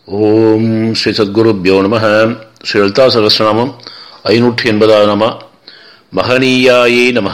ஓம் ஸ்ரீ சத்குருப்யோ நம. ஸ்ரீ லலிதா சகஸ்ரநாமம் 580 நம. மகனீயாயே நம.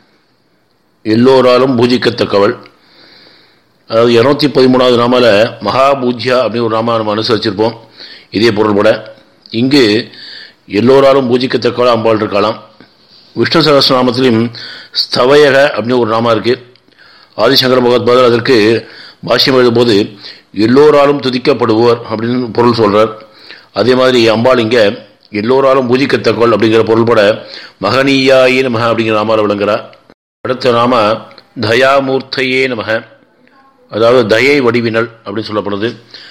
எல்லோராலும் பூஜிக்கத்தக்கவள். அதாவது 213வது நாமால மகாபூஜ்யா அப்படின்னு ஒரு நாம நம்ம அனுசரிச்சிருப்போம். இதே பொருள்பட இங்கு எல்லோராலும் பூஜிக்கத்தக்கவள் அம்பாள் இருக்கலாம். விஷ்ணு சகஸ்ரநாமத்திலும் ஸ்தவயக அப்படின்னு ஒரு நாமா இருக்கு. ஆதிசங்கர பகவத்பாதர் அதற்கு பாஷ்யம் எழுதும்போது எல்லோராலும் துதிக்கப்படுவோர் அப்படின்னு பொருள் சொல்றார். அதே மாதிரி அம்பாள் இங்க எல்லோராலும் பூஜிக்கத்தக்கவள் அப்படிங்கிற பொருள்பட மகனீயாயே நமக அப்படிங்கிற நாமால விளங்குறார். அடுத்த நாம தயாமூர்த்தையே நமக, அதாவது தயை வடிவினல் அப்படின்னு சொல்லப்படுது.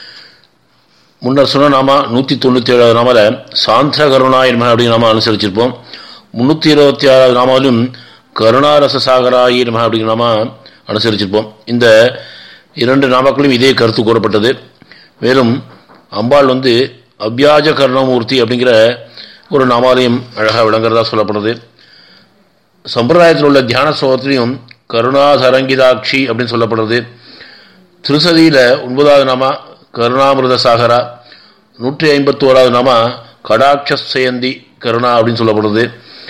முன்னர் சொன்ன நாம 197வது நாமால சாந்திர கருணாய நமக அப்படின்னு நாம அனுசரிச்சிருப்போம். 326வது நாமாவிலும் கருணாரச சாகராயே நமக அப்படிங்கிற நாம அனுசரிச்சிருப்போம். இந்த இரண்டு நாமாக்களும் இதே கருத்து கூறப்பட்டது. மேலும் அம்பாள் அவ்யாஜ கருணாமூர்த்தி அப்படிங்கிற ஒரு நாமாலயம் அழகாக விளங்குறதா சொல்லப்படுது. சம்பிரதாயத்தில் உள்ள தியான ஸ்லோகத்திலையும் கருணாதரங்கிதாட்சி அப்படின்னு சொல்லப்படுறது. திருசதியில 9வது நாமா கருணாமிருத சாகரா, 151வது நாமா கடாட்சயந்தி கருணா அப்படின்னு சொல்லப்படுது.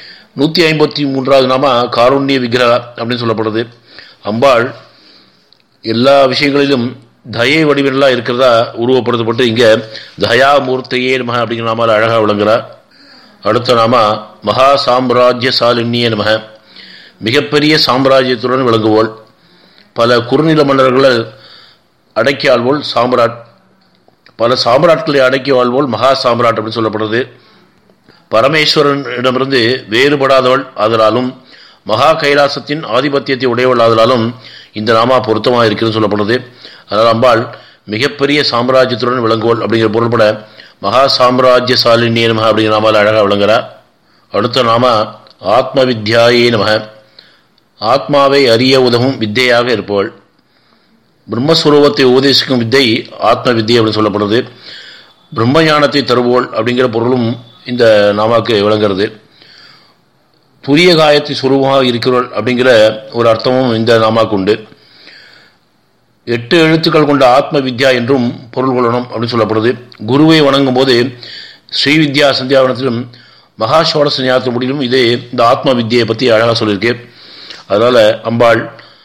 153வது நாமா காருண்ய விக்கிரகா அப்படின்னு சொல்லப்படுது. அம்பாள் எல்லா விஷயங்களிலும் தயை வடிவெல்லாம் இருக்கிறதா உருவப்படுத்தப்பட்டு இங்க தயாமூர்த்தையே நமக அப்படிங்கிற நாமால அழகா விளங்குறார். அடுத்த நாமா மகா சாம்ராஜ்ய சாலினியே நமக, மிகப்பெரிய சாம்ராஜ்யத்துடன் விளங்குவோள். பல குறுநில மன்னர்களை அடக்கி ஆள்வோள் சாம்ராட், பல சாம்ராட்களை அடக்கி வாழ்வோள் மகா சாம்ராட் அப்படின்னு சொல்லப்படுறது. பரமேஸ்வரனிடமிருந்து வேறுபடாதவள் ஆதலாலும் மகா கைலாசத்தின் ஆதிபத்தியத்தை உடையவள் ஆதலாலும் இந்த நாமா பொருத்தமாக இருக்கிறது சொல்லப்படுது. அதனால் அம்பாள் மிகப்பெரிய சாம்ராஜ்யத்துடன் விளங்குவோள் அப்படிங்கிற பொருள்பட மகா சாம்ராஜ்ய சாலினியே நமக அப்படிங்கிற நாமால் அழகாக விளங்குறார். அடுத்த நாமா ஆத்ம வித்யாயே நமக, ஆத்மாவை அறிய உதவும் வித்தையாக இருப்பவள். பிரம்மஸ்வரூபத்தை உபதேசிக்கும் வித்தை ஆத்ம வித்தை அப்படின்னு சொல்லப்படுறது. பிரம்ம ஞானத்தை தருவோள் அப்படிங்கிற பொருளும் இந்த நாமாக்கு விளங்குறது. துரிய காயத்தை சுரூபமாக இருக்கிறவள் அப்படிங்கிற ஒரு அர்த்தமும் இந்த நாமாக்கு உண்டு. 8 எழுத்துக்கள் கொண்ட ஆத்ம வித்யா என்றும் பொருள் கொள்ளணும் அப்படின்னு சொல்லப்படுது. குருவை வணங்கும் போது ஸ்ரீ வித்யா சந்தியாவனத்திலும் மகா ஷோடச ஞானத்தின் முடியிலும் இது இந்த ஆத்ம வித்தியை பற்றி அழகாக சொல்லியிருக்கு. அதனால அம்பாள்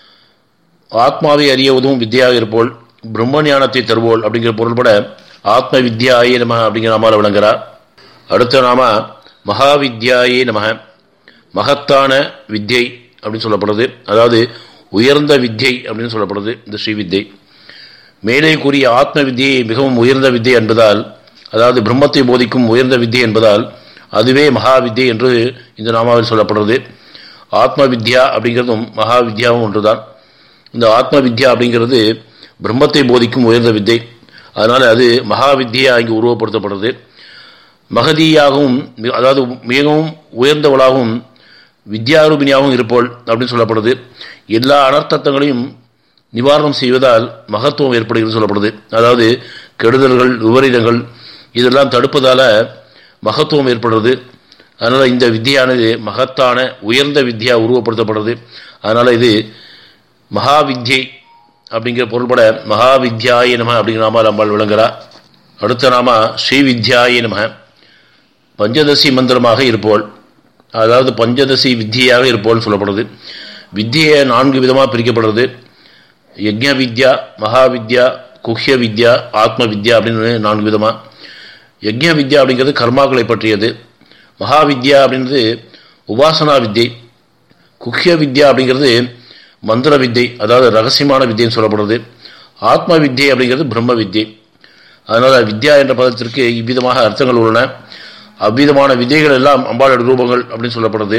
ஆத்மாவை அறிய உதவும் வித்தியாக இருப்போள், பிரம்ம ஞானத்தை தருவோள் அப்படிங்கிற பொருள்பட ஆத்ம வித்யாயே நமக அப்படிங்கிற நாமால விளங்குறார். அடுத்த நாம மகாவித்யாயே நமக, மகத்தான வித்யை அப்படின்னு சொல்லப்படுறது. அதாவது உயர்ந்த வித்யை அப்படின்னு சொல்லப்படுறது இந்த ஸ்ரீ வித்யை. மேலே கூறிய ஆத்ம வித்தியை மிகவும் உயர்ந்த வித்யை என்பதால், அதாவது பிரம்மத்தை போதிக்கும் உயர்ந்த வித்யை என்பதால் அதுவே மகாவித்யை என்று இந்த நாமாவில் சொல்லப்படுறது. ஆத்ம வித்யா அப்படிங்கிறதும் மகாவித்யாவும் ஒன்றுதான். இந்த ஆத்ம வித்யா அப்படிங்கிறது பிரம்மத்தை போதிக்கும் உயர்ந்த வித்தை, அதனால அது மகாவித்யா இங்கு உருவப்படுத்தப்படுறது. மகதியாகவும், அதாவது மிகவும் உயர்ந்தவளாகவும் வித்யாரூபிணியாகவும் இருப்போள் அப்படின்னு சொல்லப்படுது. எல்லா அனர்த்தங்களையும் நிவாரணம் செய்வதால் மகத்துவம் ஏற்படுகிறது சொல்லப்படுது. அதாவது கெடுதல்கள், விபரீதங்கள் இதெல்லாம் தடுப்பதால மகத்துவம் ஏற்படுறது. அதனால இந்த வித்தியானது மகத்தான உயர்ந்த வித்யா உருவப்படுத்தப்படுறது. அதனால இது மகாவித்யை அப்படிங்கிற பொருள்பட மகாவித்யாயே நம அப்படிங்கிற நாமால் அம்பாள் விளங்குறா. அடுத்த நாமா ஸ்ரீ வித்யாயே நம, பஞ்சதசி மந்திரமாக இருப்போள், அதாவது பஞ்சதசி வித்தியாக இருப்போல்னு சொல்லப்படுது. வித்தியை 4 விதமாக பிரிக்கப்படுறது. யஜ்ஞ வித்யா, மகாவித்யா, குஹ்ய வித்யா, ஆத்ம வித்யா அப்படின்னு 4 விதமாக. யஜ்ஞ வித்யா அப்படிங்கிறது கர்மாக்களை பற்றியது. மகாவித்யா அப்படின்றது உபாசனா வித்தை. குஹ்ய வித்யா அப்படிங்கிறது மந்திர வித்தை, அதாவது ரகசியமான வித்தியன்னு சொல்லப்படுறது. ஆத்ம வித்யை அப்படிங்கிறது பிரம்ம வித்யை. அதனால வித்யா என்ற பதத்திற்கு இவ்விதமாக அர்த்தங்கள் உள்ளன. அவ்விதமான வித்தைகள் எல்லாம் அம்பாளோட ரூபங்கள் அப்படின்னு சொல்லப்படுது.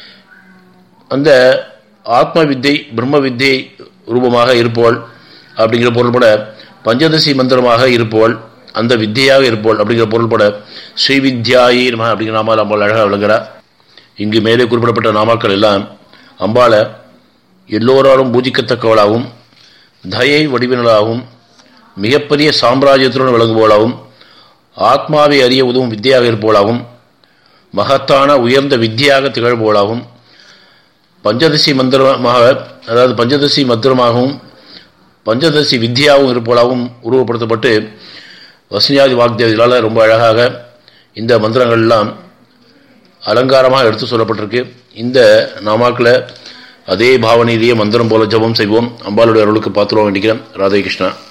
அந்த ஆத்ம வித்தை பிரம்ம வித்தை ரூபமாக இருப்போள் அப்படிங்கிற பொருள்பட பஞ்சதசி மந்திரமாக இருப்போள், அந்த வித்தியாக இருப்போள் அப்படிங்கிற பொருள்பட ஸ்ரீ வித்யாயே நம அப்படிங்கிற நாமால் அம்பாள் அழகாக விளங்குறார். இங்கு மேலே குறிப்பிடப்பட்ட நாமாக்கள் எல்லாம் அம்பாளை எல்லோராலும் பூஜிக்கத்தக்கவளாகவும், தயை வடிவினலாகவும், மிகப்பெரிய சாம்ராஜ்யத்துடன் விளங்குவோளாகவும், ஆத்மாவை அறிய உதவும் வித்தியாக இருப்போளாகவும், மகத்தான உயர்ந்த வித்தியாக திகழ்வோளாகவும், பஞ்சதசி மந்திரமாக, அதாவது பஞ்சதசி மந்திரமாகவும் பஞ்சதசி வித்தியாகவும் இருப்போளாகவும் உருவப்படுத்தப்பட்டு வசனியாதி வாக்தேவர்களால் ரொம்ப அழகாக இந்த மந்திரங்கள்லாம் அலங்காரமாக எடுத்து சொல்லப்பட்டிருக்கு. இந்த நாமாக்களை அதே பாவனையிலேயே மந்திரம் போல ஜபம் செய்வோம். அம்பாளுடைய அருளுக்கு பாத்திரம் வேண்டிக்கிறேன். ராதே கிருஷ்ணா.